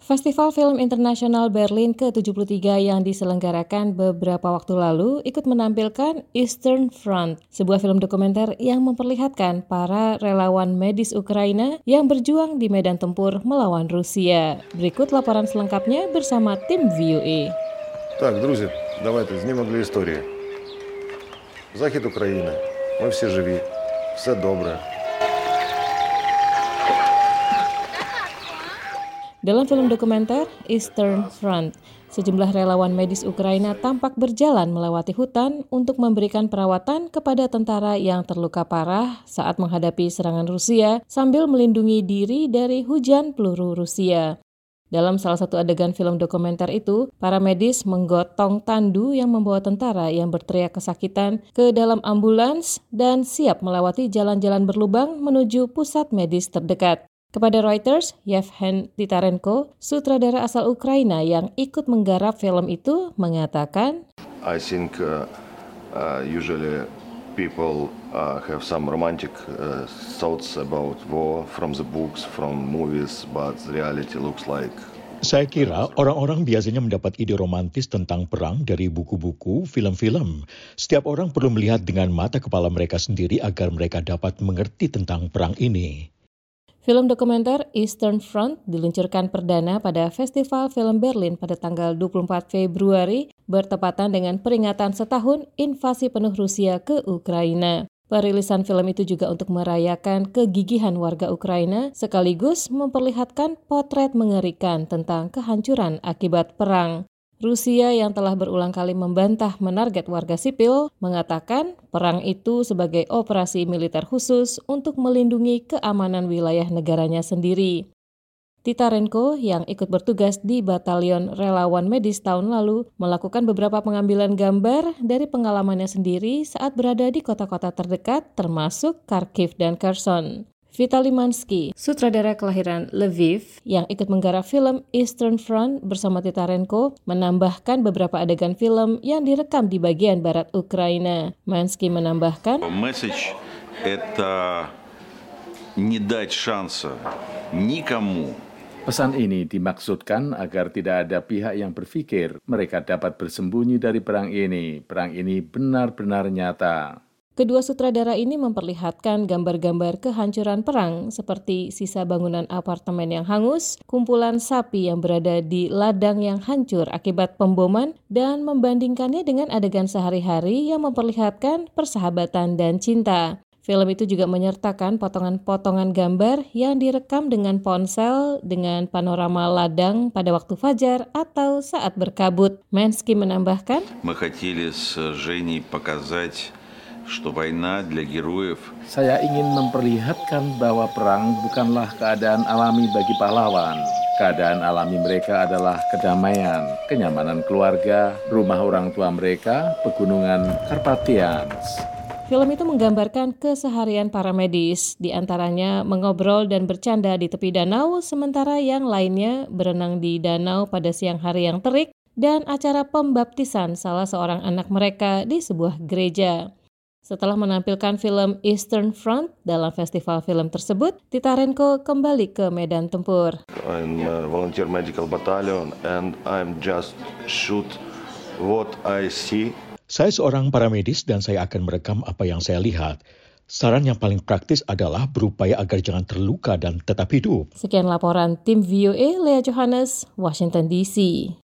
Festival Film Internasional Berlin ke-73 yang diselenggarakan beberapa waktu lalu ikut menampilkan Eastern Front, sebuah film dokumenter yang memperlihatkan para relawan medis Ukraina yang berjuang di medan tempur melawan Rusia. Berikut laporan selengkapnya bersama tim VOA. Так, друзі, давайте знімемо для історії. Захід України. Ми всі живі. Все добре. Dalam film dokumenter Eastern Front, sejumlah relawan medis Ukraina tampak berjalan melewati hutan untuk memberikan perawatan kepada tentara yang terluka parah saat menghadapi serangan Rusia sambil melindungi diri dari hujan peluru Rusia. Dalam salah satu adegan film dokumenter itu, para medis menggotong tandu yang membawa tentara yang berteriak kesakitan ke dalam ambulans dan siap melewati jalan-jalan berlubang menuju pusat medis terdekat. Kepada Reuters, Yevhen Titarenko, sutradara asal Ukraina yang ikut menggarap film itu, mengatakan, I think usually people have some romantic thoughts about war from the books, from movies, but the reality looks like... Saya kira orang-orang biasanya mendapat ide romantis tentang perang dari buku-buku, film-film. Setiap orang perlu melihat dengan mata kepala mereka sendiri agar mereka dapat mengerti tentang perang ini. Film dokumenter Eastern Front diluncurkan perdana pada Festival Film Berlin pada tanggal 24 Februari, bertepatan dengan peringatan setahun invasi penuh Rusia ke Ukraina. Perilisan film itu juga untuk merayakan kegigihan warga Ukraina, sekaligus memperlihatkan potret mengerikan tentang kehancuran akibat perang. Rusia yang telah berulang kali membantah menarget warga sipil mengatakan perang itu sebagai operasi militer khusus untuk melindungi keamanan wilayah negaranya sendiri. Titarenko yang ikut bertugas di Batalion Relawan Medis tahun lalu melakukan beberapa pengambilan gambar dari pengalamannya sendiri saat berada di kota-kota terdekat termasuk Kharkiv dan Kherson. Vitaly Mansky, sutradara kelahiran Lviv yang ikut menggarap film Eastern Front bersama Titarenko, menambahkan beberapa adegan film yang direkam di bagian barat Ukraina. Mansky menambahkan, Message это не дать шанса никому. Pesan ini dimaksudkan agar tidak ada pihak yang berpikir mereka dapat bersembunyi dari perang ini. Perang ini benar-benar nyata. Kedua sutradara ini memperlihatkan gambar-gambar kehancuran perang seperti sisa bangunan apartemen yang hangus, kumpulan sapi yang berada di ladang yang hancur akibat pemboman, dan membandingkannya dengan adegan sehari-hari yang memperlihatkan persahabatan dan cinta. Film itu juga menyertakan potongan-potongan gambar yang direkam dengan ponsel dengan panorama ladang pada waktu fajar atau saat berkabut. Mansky menambahkan, Мы хотели с Женей показать, что война для героев. Saya ingin memperlihatkan bahwa perang bukanlah keadaan alami bagi pahlawan. Keadaan alami mereka adalah kedamaian, kenyamanan keluarga, rumah orang tua mereka, pegunungan Carpathians. Film itu menggambarkan keseharian para medis, di antaranya mengobrol dan bercanda di tepi danau, sementara yang lainnya berenang di danau pada siang hari yang terik, dan acara pembaptisan salah seorang anak mereka di sebuah gereja. Setelah menampilkan film Eastern Front dalam festival film tersebut, Titarenko kembali ke medan tempur. I'm a volunteer medical battalion and I'm just shoot what I see. Saya seorang paramedis dan saya akan merekam apa yang saya lihat. Saran yang paling praktis adalah berupaya agar jangan terluka dan tetap hidup. Sekian laporan tim VOA, Lea Johannes, Washington DC.